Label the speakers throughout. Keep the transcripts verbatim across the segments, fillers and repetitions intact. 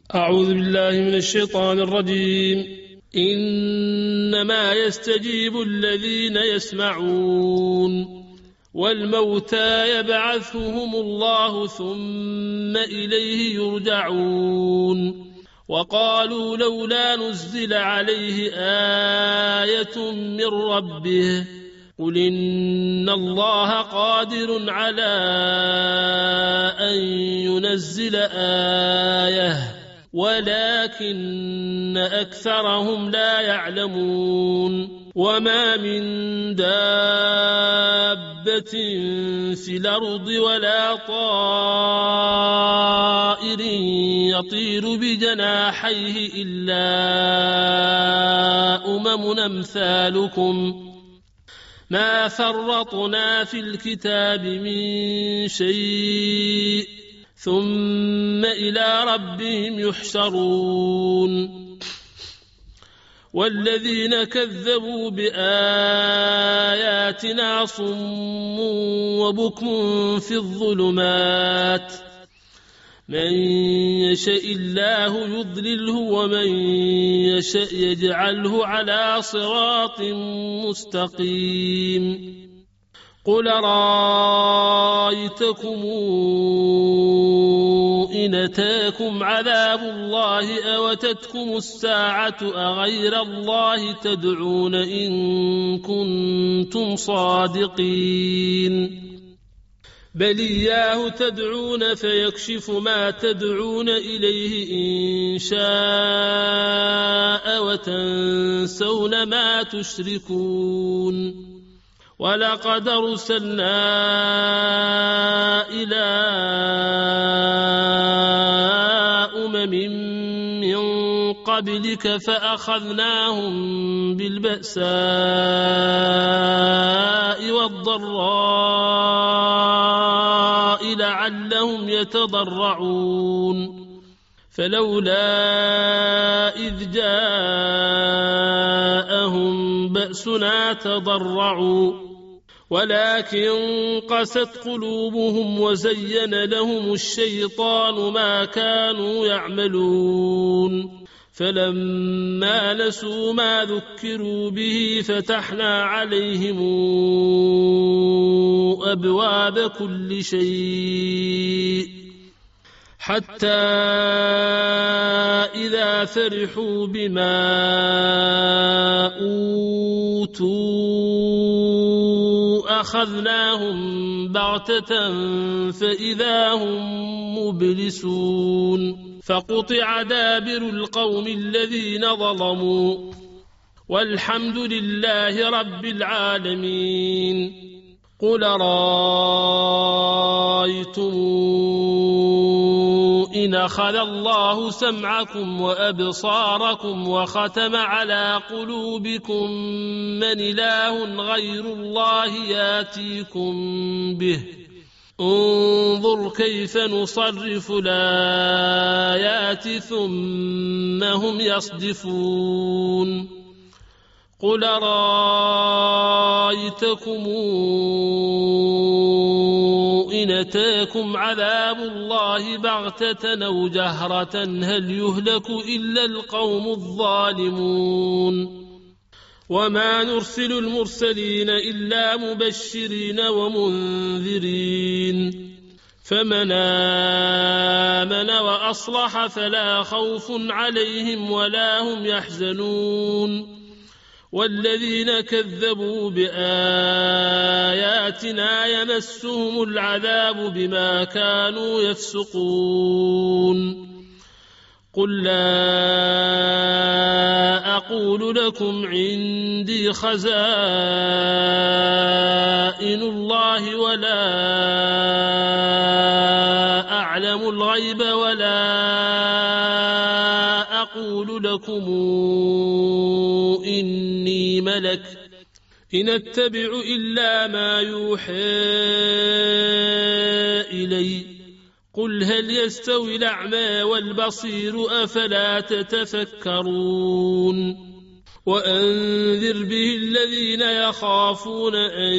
Speaker 1: أعوذ بالله من الشيطان الرجيم. إنما يستجيب الذين يسمعون والموتى يبعثهم الله ثم إليه يرجعون. وقالوا لولا نزل عليه آية من ربه قل إن الله قادر على أن ينزل آية ولكن أكثرهم لا يعلمون. وما من دابة في الأرض ولا طائر يطير بجناحيه إلا أمم أمثالكم ما فرطنا في الكتاب من شيء ثم إلى ربهم يحشرون. والذين كذبوا بآياتنا صم وبكم في الظلمات من يشاء الله يضلله ومن يشاء يجعله على صراط مستقيم. قل رأيتكم إن أتاكم عذاب الله أو أتتكم الساعة أغير الله تدعون إن كنتم صادقين بل إياه تدعون فيكشف ما تدعون إليه إن شاء وتنسون ما تشركون. ولقد أرسلنا إلى أمم من قبلك فأخذناهم بالبأساء والضراء لعلهم يتضرعون. فلولا إذ جاءهم بأسنا تضرعوا ولكن قست قلوبهم وزين لهم الشيطان ما كانوا يعملون. فلما نسوا ما ذكروا به فتحنا عليهم أبواب كل شيء حتى إذا فرحوا بما أوتوا أخذناهم بغتة فإذا هم مبلسون. فقطع دابر القوم الذين ظلموا والحمد لله رب العالمين. قل رأيتم إن أخذ الله سمعكم وأبصاركم وختم على قلوبكم من إله غير الله ياتيكم به انظر كيف نصرف الآيات ثم هم يصدفون. قل رأيتكم إن أتاكم عذاب الله بغتة أو جهرة هل يهلك إلا القوم الظالمون. وما نرسل المرسلين إلا مبشرين ومنذرين فمن آمن وأصلح فلا خوف عليهم ولا هم يحزنون. والذين كذبوا بآياتنا يمسهم العذاب بما كانوا يفسقون. قل لا أقول لكم عندي خزائن الله ولا أعلم الغيب ولا أقول لكم إني ملك إن أتبع إلا ما يوحى إلي. قل هل يستوي الأعمى والبصير أفلا تتفكرون. وأنذر به الذين يخافون أن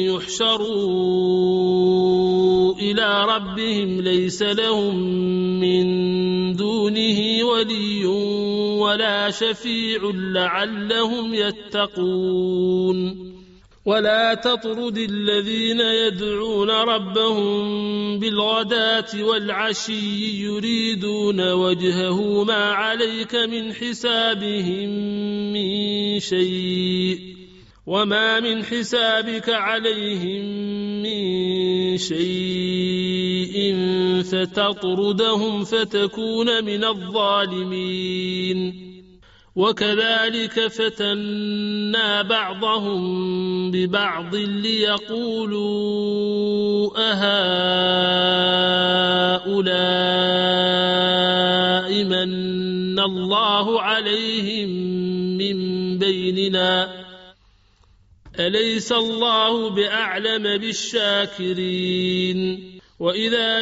Speaker 1: يحشروا إلى ربهم ليس لهم من دونه ولي ولا شفيع لعلهم يتقون ولا تطرد الذين يدعون ربهم بالغداة والعشي يريدون وجهه ما عليك من حسابهم من شيء وما من حسابك عليهم من شيء فتطردهم فتكون من الظالمين وكذلك فتنا بعضهم ببعض ليقولوا أهؤلاء من الله عليهم من بيننا أليس الله بأعلم بالشاكرين وإذا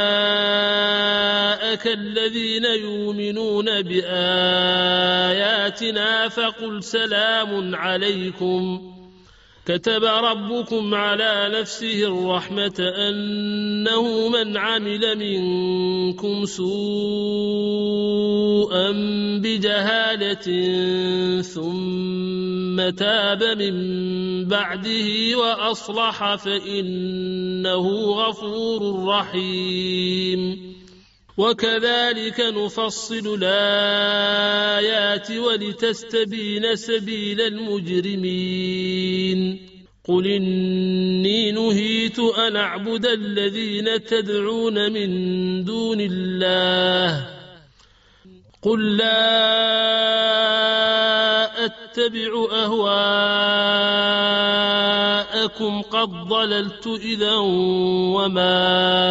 Speaker 1: جاءك الذين يؤمنون بآياتنا فقل سلام عليكم كتب ربكم على نفسه الرحمة أنه من عمل منكم سوءا بجهالة ثم تاب من بعده وأصلح فإنه غفور رحيم وكذلك نفصل الآيات ولتستبين سبيل المجرمين قل إني نهيت أن أعبد الذين تدعون من دون الله قل لا أتبع أهواءكم قد ضللت إذا وما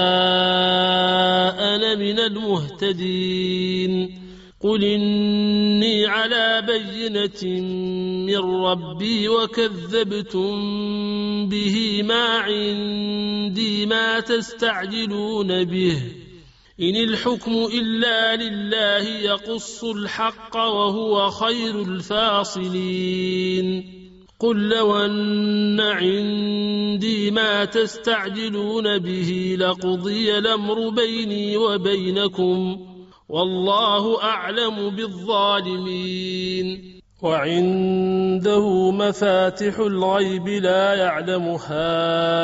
Speaker 1: أنا من المهتدين قل إني على بينة من ربي وكذبتم به ما عندي ما تستعجلون به إن الحكم إلا لله يقص الحق وهو خير الفاصلين قل لو أن عندي ما تستعجلون به لقضي الأمر بيني وبينكم والله أعلم بالظالمين وعنده مفاتح الغيب لا يعلمها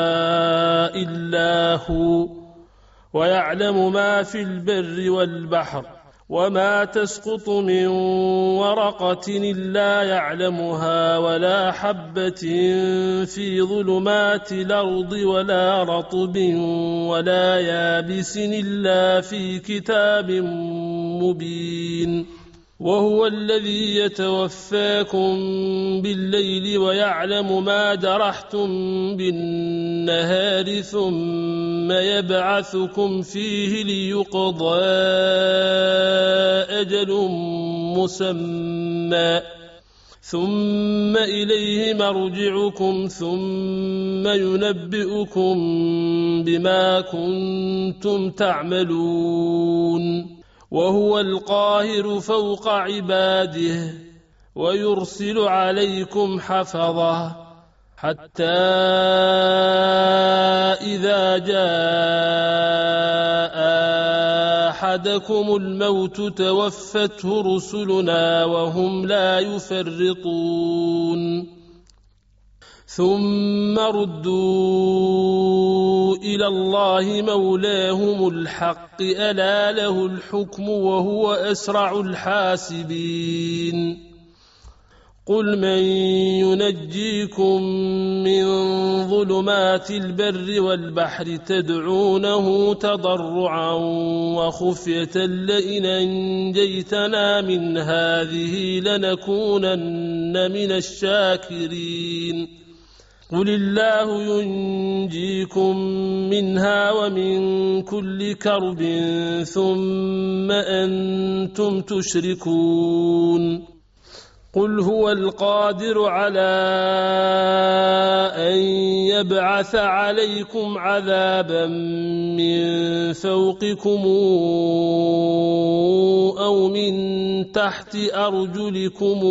Speaker 1: إلا هو ويعلم ما في البر والبحر وما تسقط من ورقة إلا يعلمها ولا حبة في ظلمات الأرض ولا رطب ولا يابس إلا في كتاب مبين وهو الذي يتوفاكم بالليل ويعلم ما جرحتم بالنهار ثم يبعثكم فيه ليقضى أجل مسمى ثم إليه مرجعكم ثم ينبئكم بما كنتم تعملون وهو القاهر فوق عباده ويرسل عليكم حفظه حتى إذا جاء أحدكم الموت توفته رسلنا وهم لا يفرطون ثم ردوا إلى الله مولاهم الحق ألا له الحكم وهو أسرع الحاسبين قل من ينجيكم من ظلمات البر والبحر تدعونه تضرعا وخفية لئن أنجيتنا من هذه لنكونن من الشاكرين قل الله ينجيكم منها ومن كل كرب ثم أنتم تشركون قل هو القادر على أن يبعث عليكم عذابا من فوقكم أو من تحت أرجلكم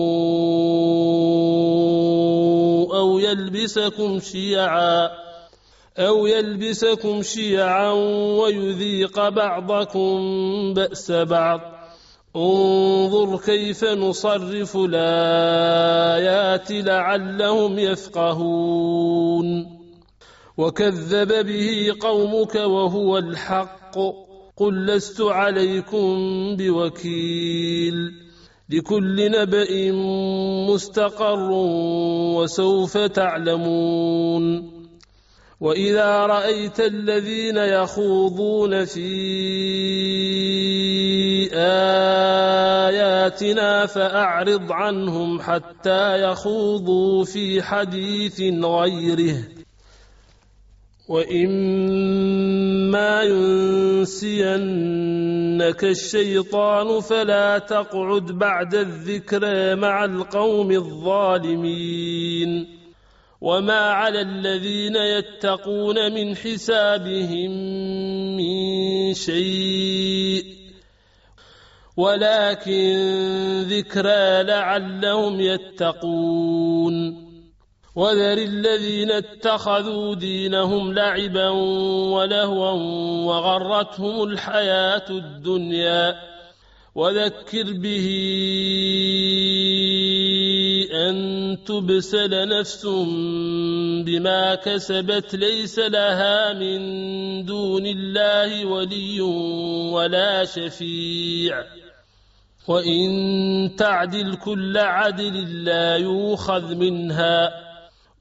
Speaker 1: أو يلبسكم شيعا أو يلبسكم شيعا ويذيق بعضكم بأس بعض انظر كيف نصرف الآيات لعلهم يفقهون وكذب به قومك وهو الحق قل لست عليكم بوكيل لكل نبأ مستقر وسوف تعلمون وإذا رأيت الذين يخوضون في آياتنا فأعرض عنهم حتى يخوضوا في حديث غيره وإما ينسينك الشيطان فلا تقعد بعد الذكرى مع القوم الظالمين وما على الذين يتقون من حسابهم من شيء ولكن ذكرى لعلهم يتقون وذر الذين اتخذوا دينهم لعبا ولهوا وغرتهم الحياة الدنيا وذكر به أن تبسل نفس بما كسبت ليس لها من دون الله ولي ولا شفيع وإن تعدل كل عدل لا يؤخذ منها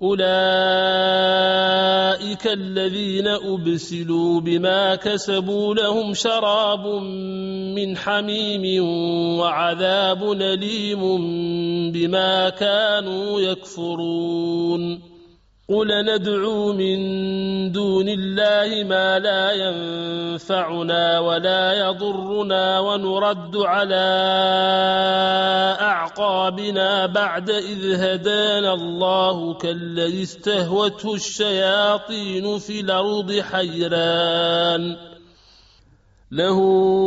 Speaker 1: أولئك الذين أبسلوا بما كسبوا لهم شراب من حميم وعذاب أليم بما كانوا يكفرون قل ندعو من دون الله ما لا ينفعنا ولا يضرنا ونرد على أعقابنا بعد إذ هدانا الله كالذي استهوته الشياطين في الأرض حيران له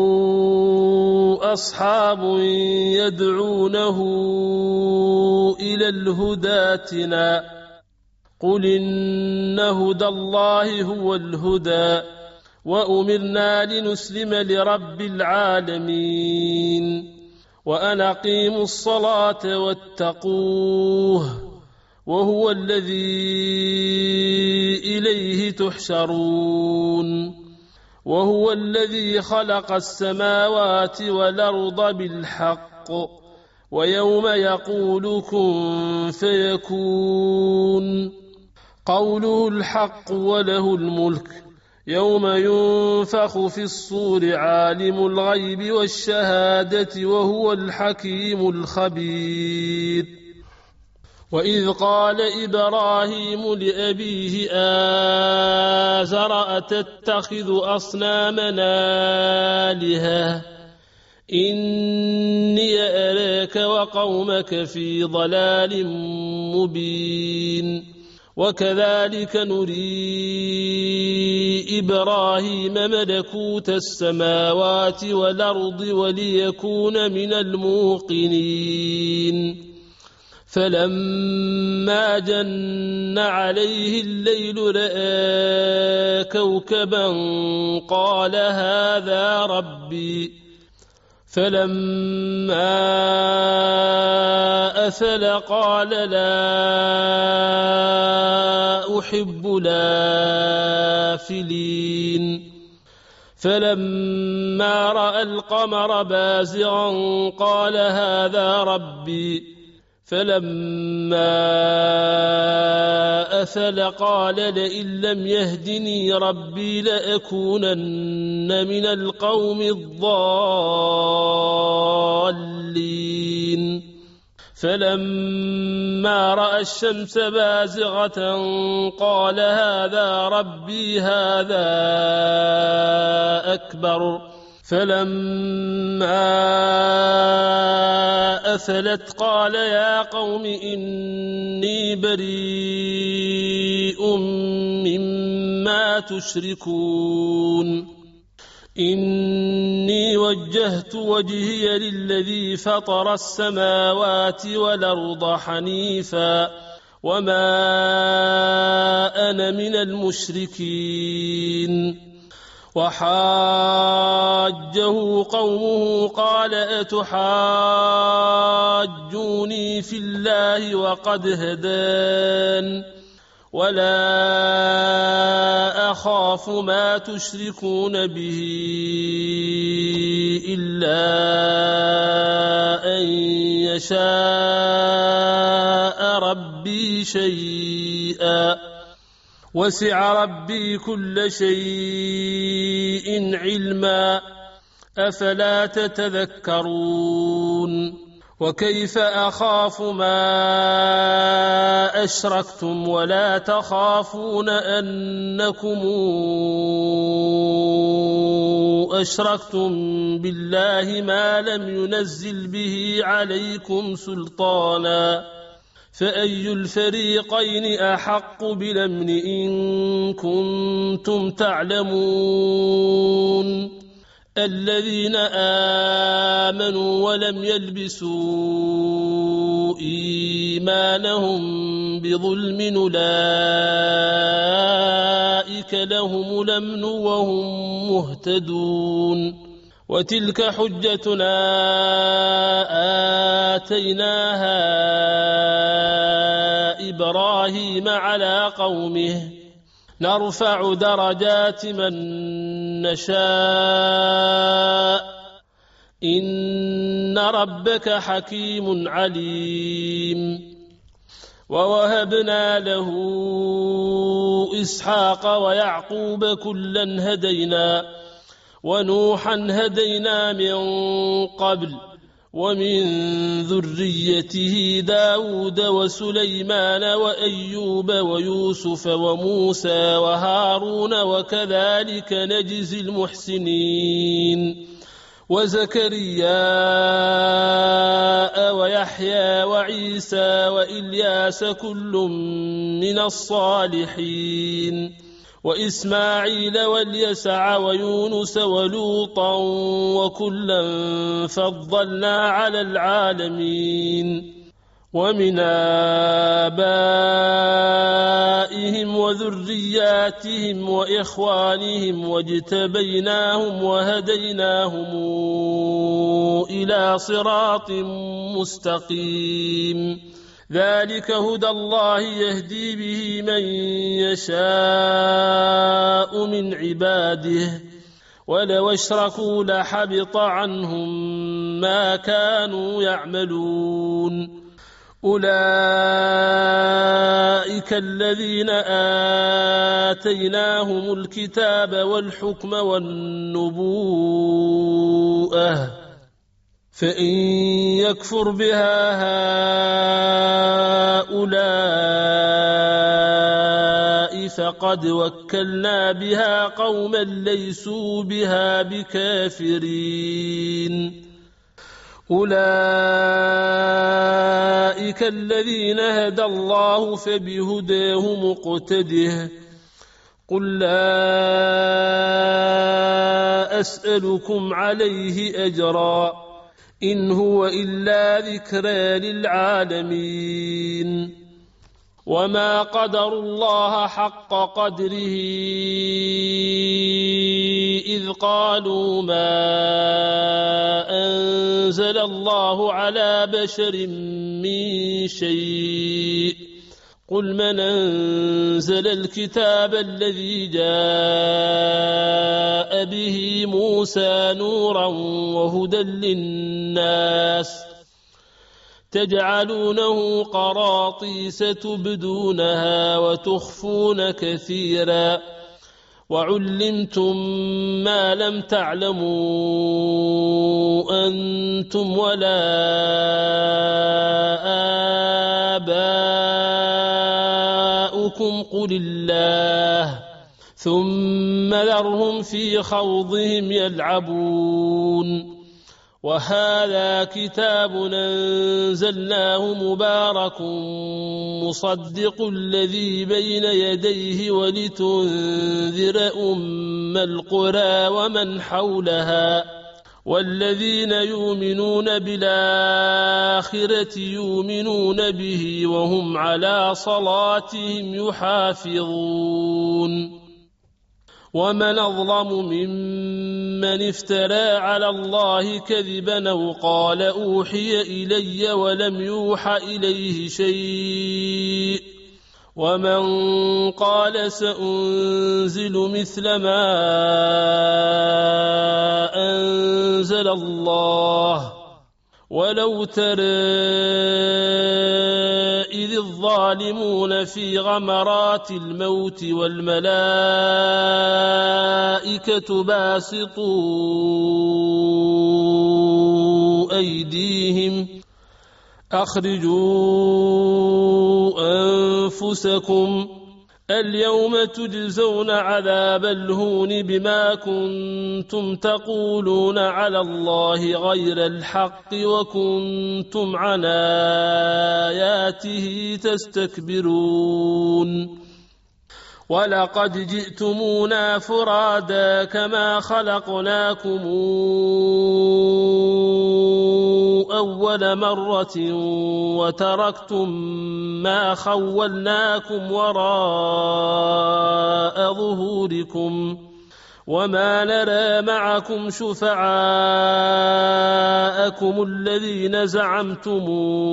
Speaker 1: أصحاب يدعونه إلى الهدى ائتنا قل إن هدى الله هو الهدى وأمرنا لنسلم لرب العالمين وأن أقيموا الصلاة واتقوه وهو الذي إليه تحشرون وهو الذي خلق السماوات والأرض بالحق ويوم يقول كن فيكون قوله الحق وله الملك يوم ينفخ في الصور عالم الغيب والشهادة وهو الحكيم الخبير وإذ قال إبراهيم لأبيه آزر أتتخذ أصنامنا آلهة إني أراك وقومك في ضلال مبين وكذلك نري إبراهيم ملكوت السماوات والأرض وليكون من الموقنين فلما جن عليه الليل رأى كوكبا قال هذا ربي فلما أفل قال لا أحب الآفلين فلما رأى القمر بازغا قال هذا ربي فلما أفل قال لئن لم يهدني ربي لأكونن من القوم الضالين فلما رأى الشمس بازغة قال هذا ربي هذا أكبر فلما أفلت قال يا قوم إني بريء مما تشركون إني وجهت وجهي للذي فطر السماوات والأرض حنيفا وما أنا من المشركين وحاجه قومه قال أتحاجوني في الله وقد هدان ولا أخاف ما تشركون به إلا أن يشاء ربي شيئا وسع ربي كل شيء علما أفلا تتذكرون وكيف أخاف ما أشركتم ولا تخافون أنكم أشركتم بالله ما لم ينزل به عليكم سلطانا فأي الفريقين أحق بالأمن إن كنتم تعلمون الذين آمنوا ولم يلبسوا إيمانهم بظلم أولئك لهم الأمن وهم مهتدون وتلك حجتنا آتيناها إبراهيم على قومه نرفع درجات من نشاء إن ربك حكيم عليم ووهبنا له إسحاق ويعقوب كلا هدينا ونوحا هدينا من قبل ومن ذريته داود وسليمان وأيوب ويوسف وموسى وهارون وكذلك نجزي المحسنين وزكريا ويحيى وعيسى وإلياس كل من الصالحين وإسماعيل واليسع ويونس ولوطا وكلا فضلنا على العالمين ومن آبائهم وذرياتهم وإخوانهم واجتبيناهم وهديناهم إلى صراط مستقيم ذلك هدى الله يهدي به من يشاء من عباده ولو اشركوا لحبط عنهم ما كانوا يعملون أولئك الذين آتيناهم الكتاب والحكم والنبوءة فإن يكفر بها هؤلاء فقد وكلنا بها قوما ليسوا بها بكافرين أولئك الذين هدى الله فبهداه مقتده قل لا أسألكم عليه أجرا إن هو إلا ذكرى للعالمين وما قدر الله حق قدره إذ قالوا ما أنزل الله على بشر من شيء قل من أنزل الكتاب الذي جاء به موسى نورا وهدى للناس تجعلونه قراطيس تبدونها وتخفون كثيرا وعلمتم ما لم تعلموا أنتم ولا آباؤكم قل الله ثم ذرهم في خوضهم يلعبون وهذا كتاب أنزلناه مبارك مصدق الذي بين يديه ولتنذر أم القرى ومن حولها والذين يؤمنون بالآخرة يؤمنون به وهم على صلاتهم يحافظون ومن أظلم ممن افترى على الله كذبا أو قال أوحي إلي ولم يوح إليه شيء ومن قال سأنزل مثل ما أنزل الله ولو ترى إذ الظالمون في غمرات الموت والملائكة باسطوا أيديهم أخرجوا أنفسكم اليوم تجزون عذاب الهون بما كنتم تقولون على الله غير الحق وكنتم عن آياته تستكبرون ولقد جئتمونا فرادا كما خلقناكم أول مرة وتركتم ما خولناكم وراء ظهوركم وما نرى معكم شفعاءكم الذين زعمتم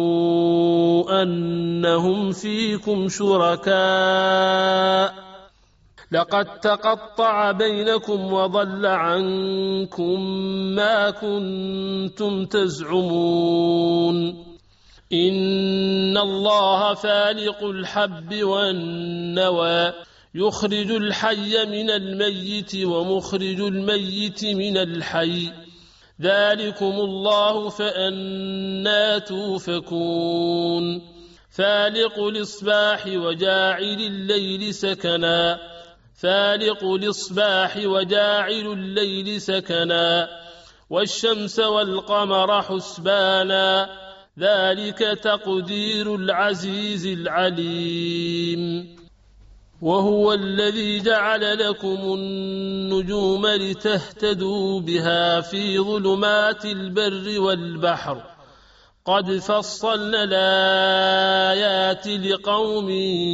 Speaker 1: أنهم فيكم شركاء لقد تقطع بينكم وضل عنكم ما كنتم تزعمون إن الله فالق الحب والنوى يخرج الحي من الميت ومخرج الميت من الحي ذلكم الله فأنى توفكون فالق الإصباح وجاعل الليل سكنا فالق الإصباح وجاعل الليل سكنا والشمس والقمر حسبانا ذلك تقدير العزيز العليم وهو الذي جعل لكم النجوم لتهتدوا بها في ظلمات البر والبحر قد فصلنا الآيات لقوم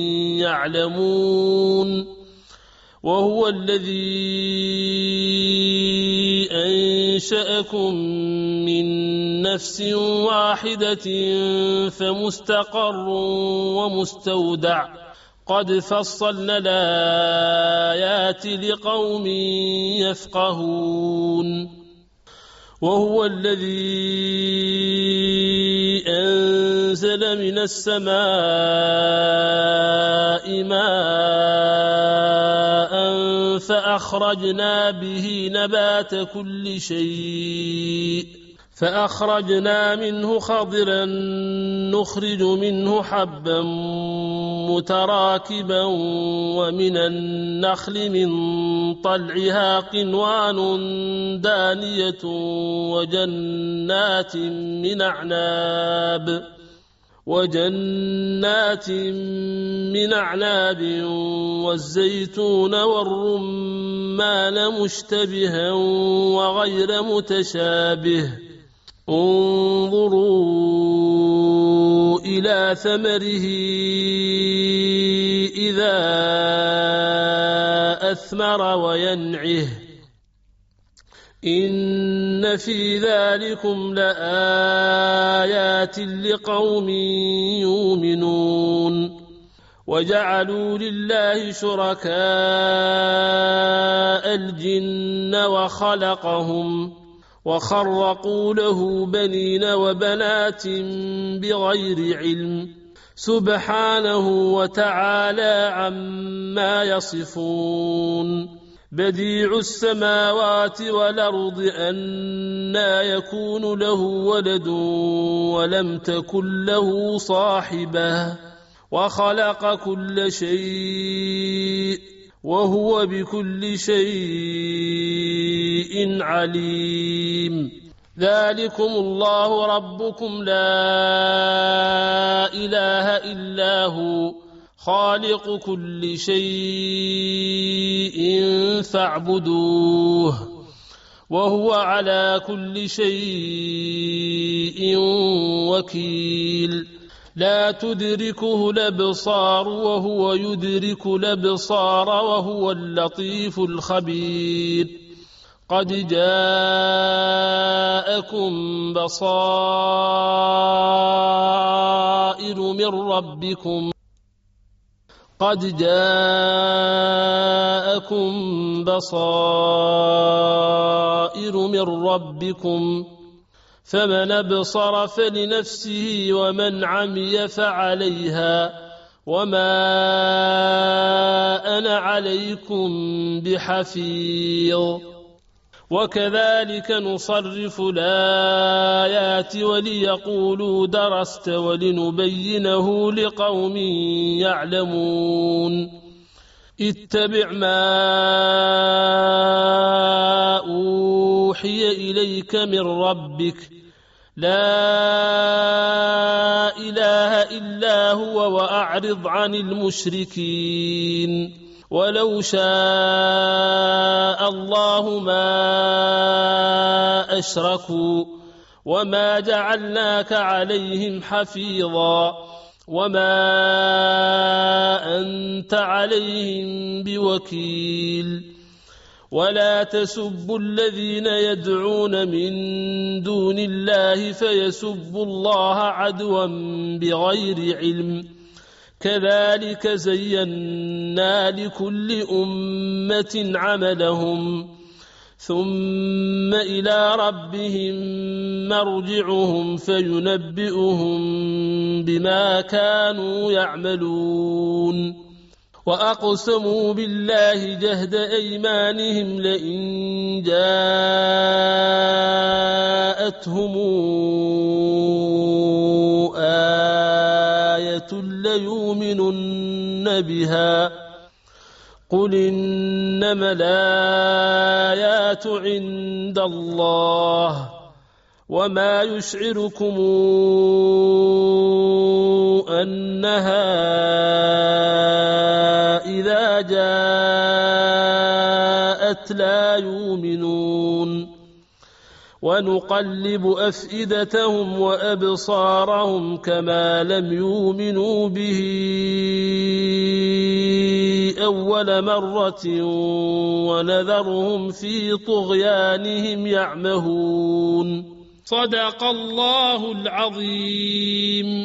Speaker 1: يعلمون وهو الذي أنشأكم من نفس واحدة فمستقر ومستودع قد فصلنا الآيات لقوم يفقهون وهو الذي أنزل من السماء ماء فأخرجنا به نبات كل شيء فأخرجنا منه خضرا نخرج منه حبا متراكبا ومن النخل من طلعها قنوان دانية وجنات من أعناب وجنات من أعناب والزيتون والرمان مشتبها وغير متشابه انظروا إلى ثمره إذا أثمر وينعه إن في ذلكم لآيات لقوم يؤمنون وجعلوا لله شركاء الجن وخلقهم وخرقوا له بنين وبنات بغير علم سبحانه وتعالى عما يصفون بديع السماوات والأرض أنى يكون له ولد ولم تكن له صاحبة وخلق كل شيء وهو بكل شيء عليم ذلكم الله ربكم لا إله إلا هو خالق كل شيء فاعبدوه وهو على كل شيء وكيل لا تدركه الأبصار وهو يدرك الأبصار وهو اللطيف الخبير قد جاءكم بصائر من ربكم قد جاءكم بصائر من ربكم فمن أبصر فلنفسه ومن عمي فعليها وما أنا عليكم بحفيظ وكذلك نصرف الآيات وليقولوا درست ولنبينه لقوم يعلمون اتبع ما أوحي إليك من ربك لا إله إلا هو وأعرض عن المشركين ولو شاء الله ما أشركوا وما جعلناك عليهم حفيظا وما أنت عليهم بوكيل ولا تسبوا الذين يدعون من دون الله فيسبوا الله عدوا بغير علم كذلك زينا لكل أمة عملهم ثم إلى ربهم مرجعهم فينبئهم بما كانوا يعملون وأقسموا بالله جهد أيمانهم لئن جاءتهم آية ليؤمنن بها قل إنما الآيات عند الله وما يشعركم أنها إذا جاءت لا يؤمنون ونقلب أفئدتهم وأبصارهم كما لم يؤمنوا به أول مرة ونذرهم في طغيانهم يعمهون صدق الله العظيم.